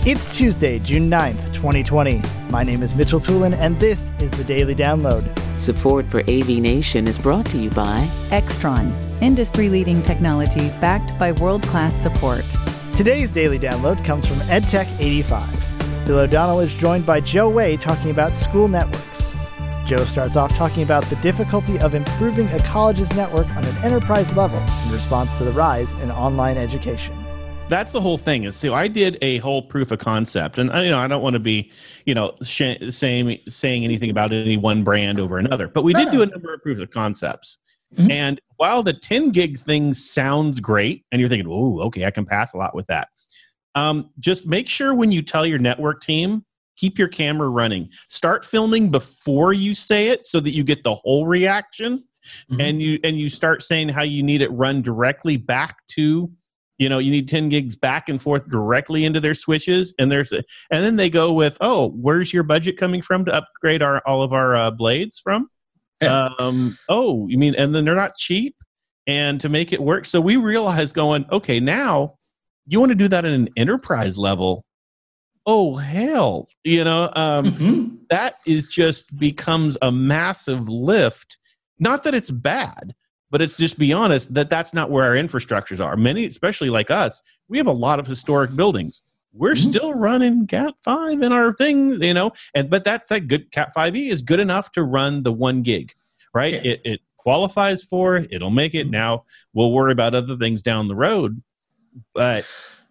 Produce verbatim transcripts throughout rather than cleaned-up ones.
It's Tuesday, June ninth, twenty twenty. My name is Mitchell Tulin, and this is the Daily Download. Support for A V Nation is brought to you by Extron, industry-leading technology backed by world-class support. Today's Daily Download comes from EdTech eighty-five. Bill O'Donnell is joined by Joe Way talking about school networks. Joe starts off talking about the difficulty of improving a college's network on an enterprise level in response to the rise in online education. That's the whole thing. Is so I did a whole proof of concept, and you know I don't want to be, you know, sh- saying saying anything about any one brand over another, but we did do a number of proofs of concepts. Mm-hmm. And while the ten gig thing sounds great, and you're thinking, "Oh, okay, I can pass a lot with that," um, just make sure when you tell your network team, keep your camera running. Start filming before you say it, so that you get the whole reaction, mm-hmm. and you and you start saying how you need it run directly back to. You know, you need ten gigs back and forth directly into their switches, and there's a, and then they go with, oh, where's your budget coming from to upgrade our all of our uh, blades from? Yeah. Um, oh, you mean, and then they're not cheap, and to make it work. So we realized going, okay, now you want to do that at an enterprise level. Oh, hell, you know, um, mm-hmm. that is just becomes a massive lift. Not that it's bad. But it's just be honest that that's not where our infrastructures are. Many, especially like us, we have a lot of historic buildings. We're mm-hmm. still running Cat five in our thing, you know, and but that's that good Cat five E is good enough to run the one gig, right? Yeah. It it qualifies for it. It'll make it. Now we'll worry about other things down the road. But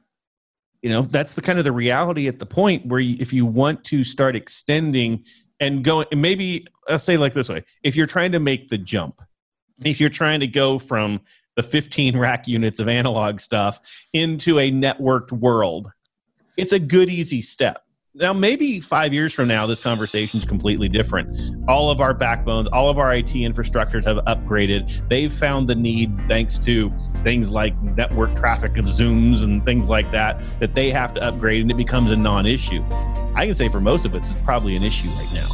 you know, that's the kind of the reality at the point where you, if you want to start extending and going, and maybe I'll say like this way: if you're trying to make the jump. If you're trying to go from the fifteen rack units of analog stuff into a networked world, it's a good, easy step. Now, maybe five years from now, this conversation is completely different. All of our backbones, all of our I T infrastructures have upgraded. They've found the need, thanks to things like network traffic of Zooms and things like that, that they have to upgrade, and it becomes a non-issue. I can say for most of it, it's probably an issue right now.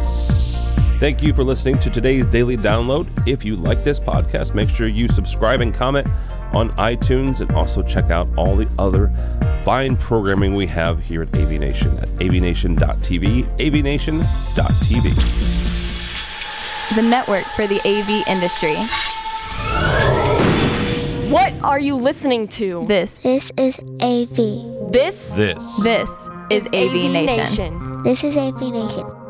Thank you for listening to today's Daily Download. If you like this podcast, make sure you subscribe and comment on iTunes, and also check out all the other fine programming we have here at A V Nation at A V Nation dot T V, A V Nation dot T V. The network for the A V industry. What are you listening to? This. This is A V. This? This. This is A V Nation. This is A V Nation.